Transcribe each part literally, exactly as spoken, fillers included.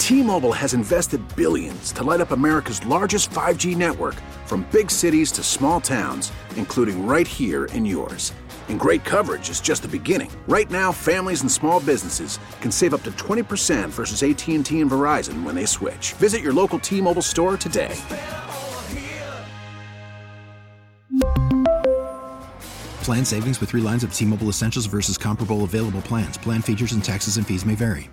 T-Mobile has invested billions to light up America's largest five G network, from big cities to small towns, including right here in yours. And great coverage is just the beginning. Right now, families and small businesses can save up to twenty percent versus A T and T and Verizon when they switch. Visit your local T-Mobile store today. Plan savings with three lines of T-Mobile Essentials versus comparable available plans. Plan features and taxes and fees may vary.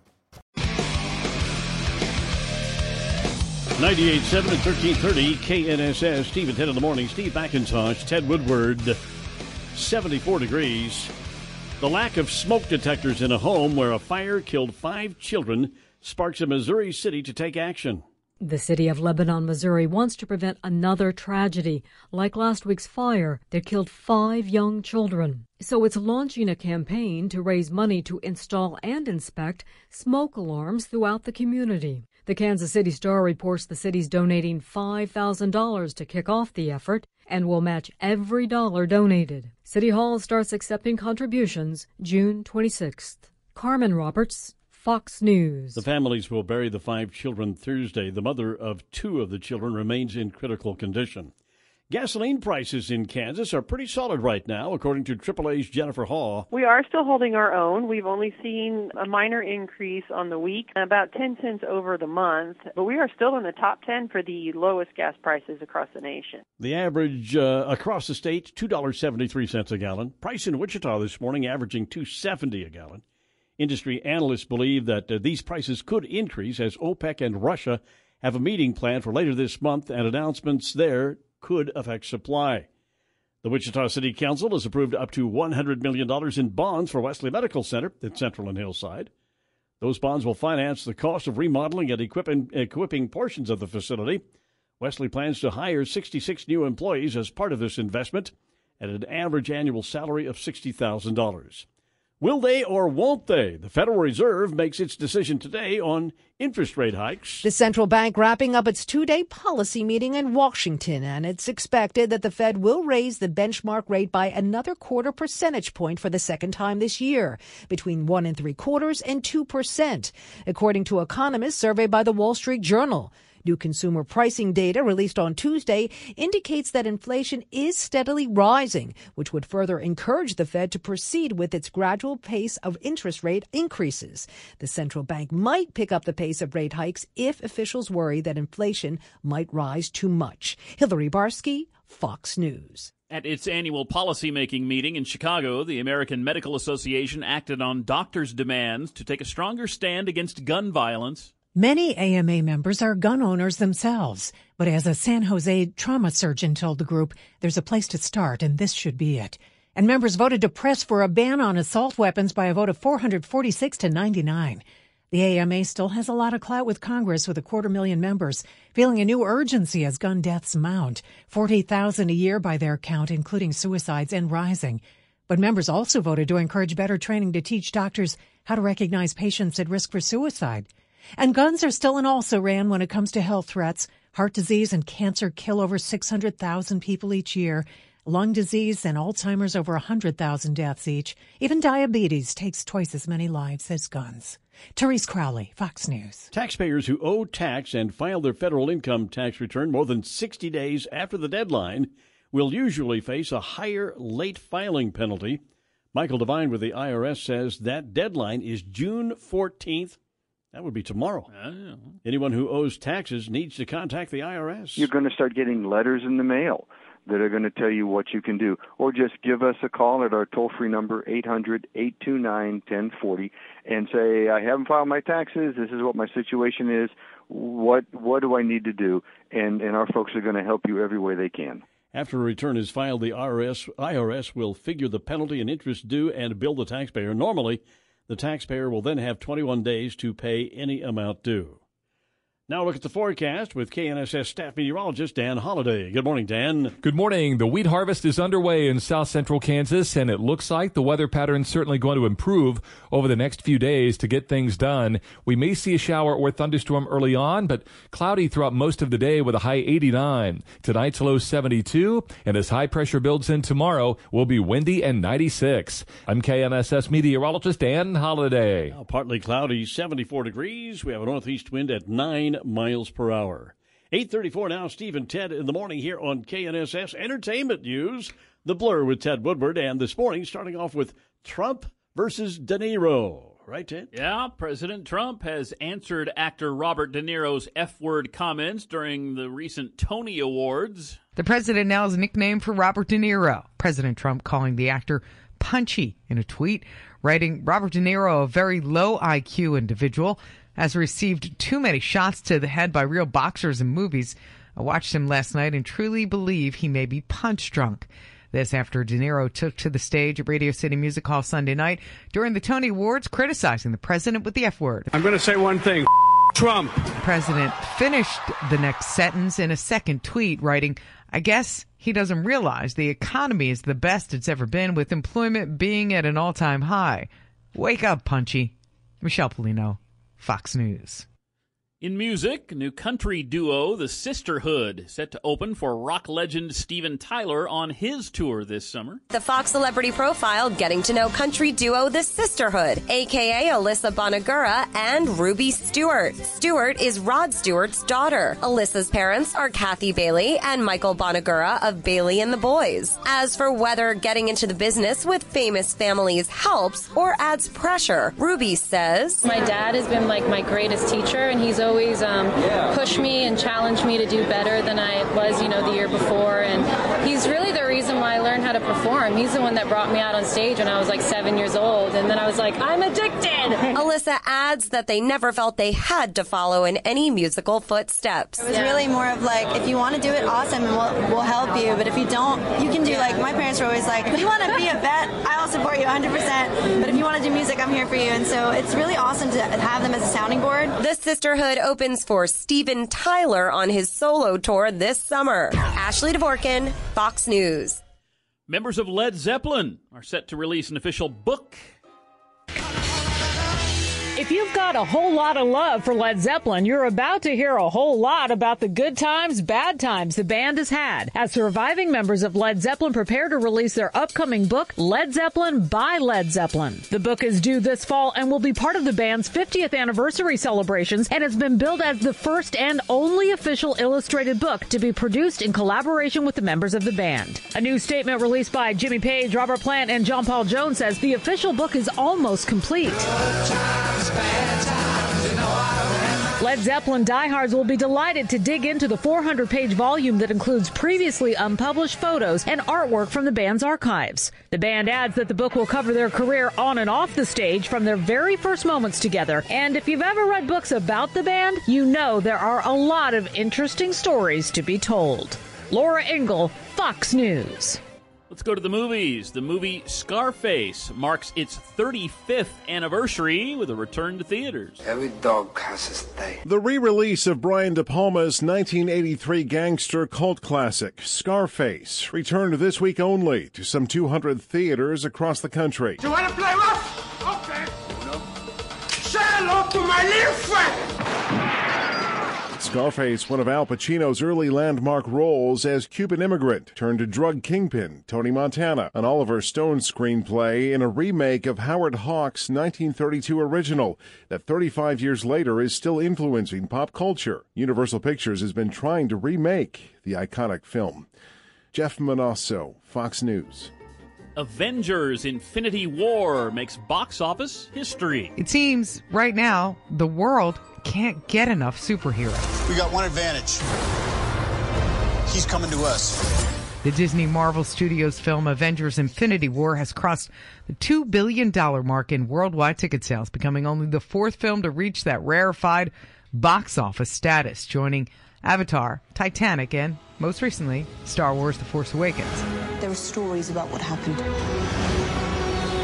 ninety-eight point seven and thirteen thirty K N S S. Steve at ten in the morning. Steve McIntosh, Ted Woodward, seventy-four degrees. The lack of smoke detectors in a home where a fire killed five children sparks a Missouri city to take action. The city of Lebanon, Missouri wants to prevent another tragedy like last week's fire that killed five young children. So it's launching a campaign to raise money to install and inspect smoke alarms throughout the community. The Kansas City Star reports the city's donating five thousand dollars to kick off the effort and will match every dollar donated. City Hall starts accepting contributions June twenty-sixth. Carmen Roberts, Fox News. The families will bury the five children Thursday. The mother of two of the children remains in critical condition. Gasoline prices in Kansas are pretty solid right now, according to triple A's Jennifer Haw. We are still holding our own. We've only seen a minor increase on the week, about ten cents over the month, but we are still in the top ten for the lowest gas prices across the nation. The average uh, across the state, two dollars and seventy-three cents a gallon. Price in Wichita this morning averaging two dollars and seventy cents a gallon. Industry analysts believe that uh, these prices could increase as OPEC and Russia have a meeting planned for later this month, and announcements there could affect supply. The Wichita City Council has approved up to one hundred million dollars in bonds for Wesley Medical Center at Central and Hillside. Those bonds will finance the cost of remodeling and equipping, equipping portions of the facility. Wesley plans to hire sixty-six new employees as part of this investment at an average annual salary of sixty thousand dollars. Will they or won't they? The Federal Reserve makes its decision today on interest rate hikes. The central bank wrapping up its two-day policy meeting in Washington, and it's expected that the Fed will raise the benchmark rate by another quarter percentage point for the second time this year, between one and three quarters and two percent, according to economists surveyed by the Wall Street Journal. New consumer pricing data released on Tuesday indicates that inflation is steadily rising, which would further encourage the Fed to proceed with its gradual pace of interest rate increases. The central bank might pick up the pace of rate hikes if officials worry that inflation might rise too much. Hillary Barsky, Fox News. At its annual policymaking meeting in Chicago, the American Medical Association acted on doctors' demands to take a stronger stand against gun violence. Many A M A members are gun owners themselves, but as a San Jose trauma surgeon told the group, there's a place to start, and this should be it. And members voted to press for a ban on assault weapons by a vote of four hundred forty-six to ninety-nine. The A M A still has a lot of clout with Congress, with a quarter million members, feeling a new urgency as gun deaths mount, forty thousand a year by their count, including suicides, and rising. But members also voted to encourage better training to teach doctors how to recognize patients at risk for suicide. And guns are still an also-ran when it comes to health threats. Heart disease and cancer kill over six hundred thousand people each year. Lung disease and Alzheimer's over one hundred thousand deaths each. Even diabetes takes twice as many lives as guns. Therese Crowley, Fox News. Taxpayers who owe tax and file their federal income tax return more than sixty days after the deadline will usually face a higher late filing penalty. Michael Devine with the I R S says that deadline is June fourteenth. That would be tomorrow. Oh. Anyone who owes taxes needs to contact the I R S. You're going to start getting letters in the mail that are going to tell you what you can do. Or just give us a call at our toll-free number, eight hundred, eight two nine, one oh four oh, and say, I haven't filed my taxes. This is what my situation is. What what do I need to do? And, and our folks are going to help you every way they can. After a return is filed, the I R S, I R S will figure the penalty and interest due and bill the taxpayer. Normally, the taxpayer will then have twenty-one days to pay any amount due. Now look at the forecast with K N S S staff meteorologist Dan Holliday. Good morning, Dan. Good morning. The wheat harvest is underway in south central Kansas, and it looks like the weather pattern's certainly going to improve over the next few days to get things done. We may see a shower or thunderstorm early on, but cloudy throughout most of the day with a high eighty-nine. Tonight's low seventy-two, and as high pressure builds in tomorrow, will be windy and ninety-six. I'm K N S S meteorologist Dan Holliday. Now, partly cloudy, seventy-four degrees. We have a northeast wind at nine miles per hour. eight thirty-four now, Steve and Ted in the morning here on K N S S Entertainment News. The Blur with Ted Woodward, and this morning starting off with Trump versus De Niro. Right, Ted? Yeah, President Trump has answered actor Robert De Niro's F-word comments during the recent Tony Awards. The president now has a nickname for Robert De Niro. President Trump calling the actor punchy in a tweet, writing, Robert De Niro, a very low I Q individual, has received too many shots to the head by real boxers in movies. I watched him last night and truly believe he may be punch drunk. This after De Niro took to the stage at Radio City Music Hall Sunday night during the Tony Awards, criticizing the president with the F word. I'm going to say one thing. Trump. The president finished the next sentence in a second tweet, writing, I guess he doesn't realize the economy is the best it's ever been, with employment being at an all-time high. Wake up, punchy. Michelle Polino, Fox News. In music, a new country duo, The Sisterhood, set to open for rock legend Steven Tyler on his tour this summer. The Fox Celebrity Profile getting to know country duo The Sisterhood, a k a. Alyssa Bonagura and Ruby Stewart. Stewart is Rod Stewart's daughter. Alyssa's parents are Kathy Bailey and Michael Bonagura of Bailey and the Boys. As for whether getting into the business with famous families helps or adds pressure, Ruby says, My dad has been like my greatest teacher, and he's always always um, pushed me and challenged me to do better than I was, you know, the year before. And he's really the reason why I learned how to perform. He's the one that brought me out on stage when I was like seven years old. And then I was like, I'm addicted. Alyssa adds that they never felt they had to follow in any musical footsteps. It was really more of like, if you want to do it, awesome, and we'll, we'll help you. But if you don't, you can do, like, my parents were always like, if you want to be a vet, I'll support you one hundred percent. But if you want to do music, I'm here for you. And so it's really awesome to have them as a sounding board. The Sisterhood opens for Steven Tyler on his solo tour this summer. Ashley Dvorkin, Fox News. Members of Led Zeppelin are set to release an official book. If you've got a whole lot of love for Led Zeppelin, you're about to hear a whole lot about the good times, bad times the band has had as surviving members of Led Zeppelin prepare to release their upcoming book, Led Zeppelin by Led Zeppelin. The book is due this fall and will be part of the band's fiftieth anniversary celebrations and has been billed as the first and only official illustrated book to be produced in collaboration with the members of the band. A new statement released by Jimmy Page, Robert Plant, and John Paul Jones says the official book is almost complete. Led Zeppelin diehards will be delighted to dig into the four hundred page volume that includes previously unpublished photos and artwork from the band's archives. The band adds that the book will cover their career on and off the stage from their very first moments together. And if you've ever read books about the band, you know there are a lot of interesting stories to be told. Laura Engel, Fox News. Let's go to the movies. The movie Scarface marks its thirty-fifth anniversary with a return to theaters. Every dog has his day. The re-release of Brian De Palma's nineteen eighty-three gangster cult classic, Scarface, returned this week only to some two hundred theaters across the country. You want to play rough? Okay. No. Say hello to my little friend. Scarface, one of Al Pacino's early landmark roles as Cuban immigrant turned drug kingpin Tony Montana, an Oliver Stone screenplay in a remake of Howard Hawks' nineteen thirty-two original that thirty-five years later is still influencing pop culture. Universal Pictures has been trying to remake the iconic film. Jeff Manasso, Fox News. Avengers Infinity War makes box office history. It seems right now the world can't get enough superheroes. We got one advantage. He's coming to us. The Disney Marvel Studios film Avengers Infinity War has crossed the two billion dollars mark in worldwide ticket sales, becoming only the fourth film to reach that rarefied box office status, joining Avatar, Titanic, and, most recently, Star Wars The Force Awakens. There are stories about what happened.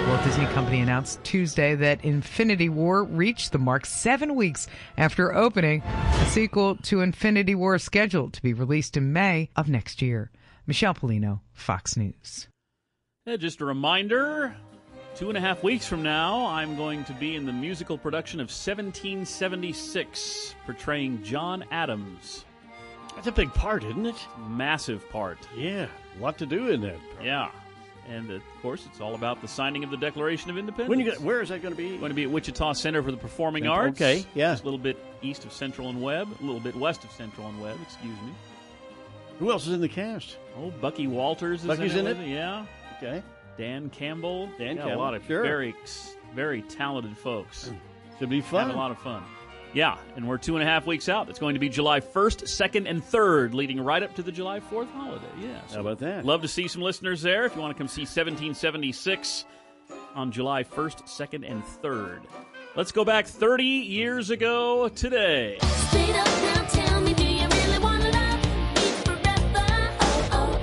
Walt Disney Company announced Tuesday that Infinity War reached the mark seven weeks after opening. A sequel to Infinity War is scheduled to be released in May of next year. Michelle Polino, Fox News. Yeah, just a reminder, two and a half weeks from now, I'm going to be in the musical production of seventeen seventy-six, portraying John Adams. That's a big part, isn't it? Massive part. Yeah, a lot to do in that. Yeah. And, of course, it's all about the signing of the Declaration of Independence. When you get, where is that going to be? Going to be at Wichita Center for the Performing Okay, Arts. okay, yeah. Just a little bit east of Central and Webb, a little bit west of Central and Webb, excuse me. Who else is in the cast? Oh, Bucky Walters is Bucky's in in it. it? Yeah. Okay. Dan Campbell. Dan yeah, Campbell, a lot of sure. very, very talented folks. Should be fun. Have a lot of fun. Yeah, and we're two and a half weeks out. It's going to be July first, second, and third, leading right up to the July fourth holiday. Yeah. So how about that? Love to see some listeners there. If you want to come see seventeen seventy-six on July first, second, and third. Let's go back thirty years ago today. Straight up now, tell me, do you really want to love me forever? Oh, oh,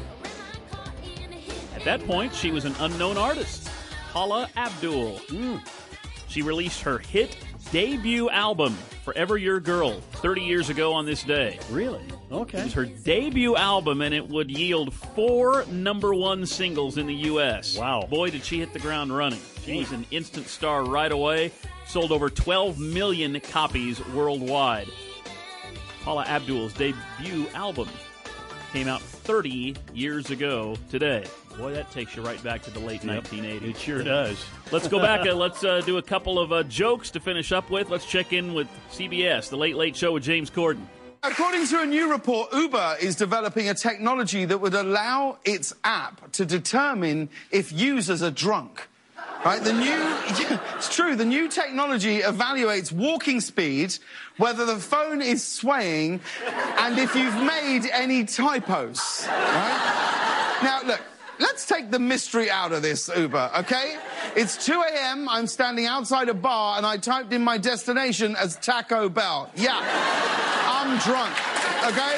oh. At that point, she was an unknown artist, Paula Abdul. Mm. She released her hit debut album, Forever Your Girl, thirty years ago on this day. Really? Okay. It was her debut album, and it would yield four number one singles in the U S Wow. Boy, did she hit the ground running. She was an instant star right away. Sold over twelve million copies worldwide. Paula Abdul's debut album came out thirty years ago today. Boy, that takes you right back to the late Yep, nineteen eighties. it sure does. Let's go back. Uh, let's uh, do a couple of uh, jokes to finish up with. Let's check in with C B S, The Late Late Show with James Corden. According to a new report, Uber is developing a technology that would allow its app to determine if users are drunk. Right, the new, it's true, the new technology evaluates walking speed, whether the phone is swaying, and if you've made any typos. Right? Now, look, let's take the mystery out of this, Uber, okay? It's two a.m., I'm standing outside a bar, and I typed in my destination as Taco Bell. Yeah, I'm drunk, okay?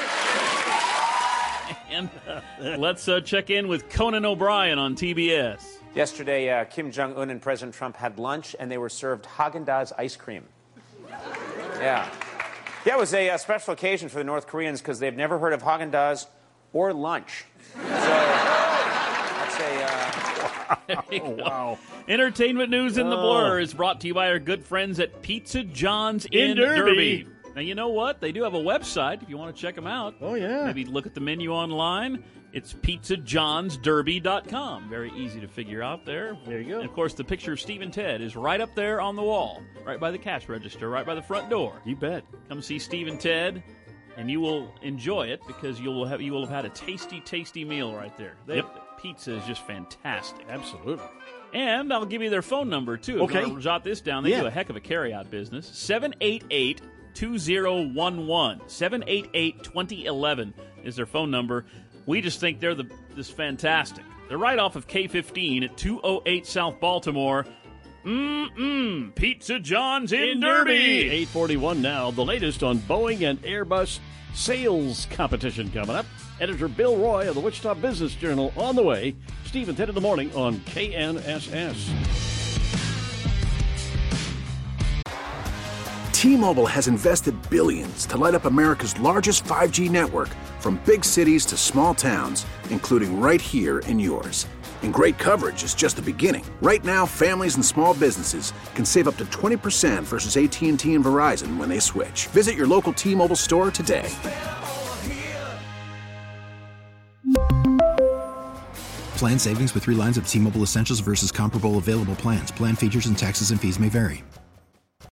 And uh, let's uh, check in with Conan O'Brien on T B S. Yesterday, uh, Kim Jong-un and President Trump had lunch, and they were served Haagen-Dazs ice cream. Yeah. Yeah, it was a uh, special occasion for the North Koreans because they've never heard of Haagen-Dazs or lunch. So, that's a... Uh... Oh, wow. Entertainment news in the blur is brought to you by our good friends at Pizza John's in, In Derby. Derby. Now, you know what? They do have a website if you want to check them out. Oh, yeah. Maybe look at the menu online. It's pizza johns derby dot com. Very easy to figure out there. There you go. And, of course, the picture of Steve and Ted is right up there on the wall, right by the cash register, right by the front door. You bet. Come see Steve and Ted, and you will enjoy it because you will have you will have had a tasty, tasty meal right there. They, Yep. The pizza is just fantastic. Absolutely. And I'll give you their phone number, too. Okay. If you want to jot this down, they Yeah. do a heck of a carry-out business. seven eight eight, two zero one one. seven eight eight, two zero one one is their phone number. We just think they're the this fantastic. They're right off of K fifteen at two oh eight South Baltimore. Mm-mm. Pizza John's in, In Derby. Derby. eight forty-one now. The latest on Boeing and Airbus sales competition coming up. Editor Bill Roy of the Wichita Business Journal on the way. Steve and Ted in the morning on K N S S. T-Mobile has invested billions to light up America's largest five G network, from big cities to small towns, including right here in yours. And great coverage is just the beginning. Right now, families and small businesses can save up to twenty percent versus A T and T and Verizon when they switch. Visit your local T-Mobile store today. Plan savings with three lines of T-Mobile Essentials versus comparable available plans. Plan features and taxes and fees may vary.